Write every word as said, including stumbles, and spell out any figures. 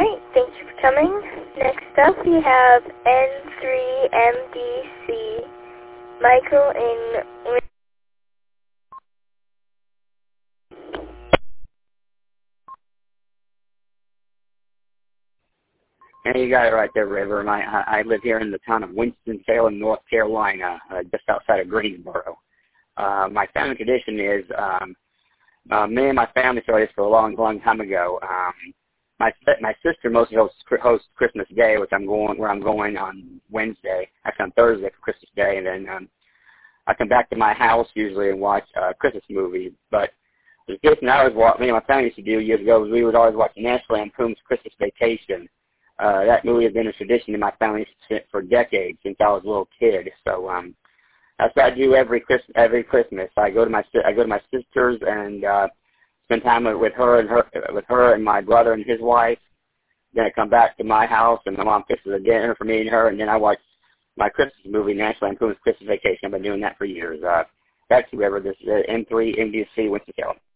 Alright, thank you for coming. Next up we have N three M D C, Michael in... And you got it right there, River. And I, I I live here in the town of Winston-Salem, North Carolina, uh, just outside of Greensboro. Uh, my family tradition is, um, uh, me and my family started this for a long, long time ago. Um, my my sister mostly hosts, hosts Christmas Day, which I'm going where I'm going on Wednesday, actually on Thursday for Christmas Day, and then um, I come back to my house usually and watch a Christmas movie. But the tradition I always watch, me and my family used to do years ago, was we would always watch National Lampoon's Christmas Vacation. Uh, that movie has been a tradition in my family for decades, since I was a little kid. So um, that's what I do every Christmas. Every Christmas, I go to my I go to my sister's and uh, spend time with, with her and her with her and my brother and his wife. Then I come back to my house and my mom fixes a dinner for me and her, and then I watch my Christmas movie, National Lampoon's Christmas Vacation. I've been doing that for years. Uh, back to whoever this is, N three M D C Winston-Salem.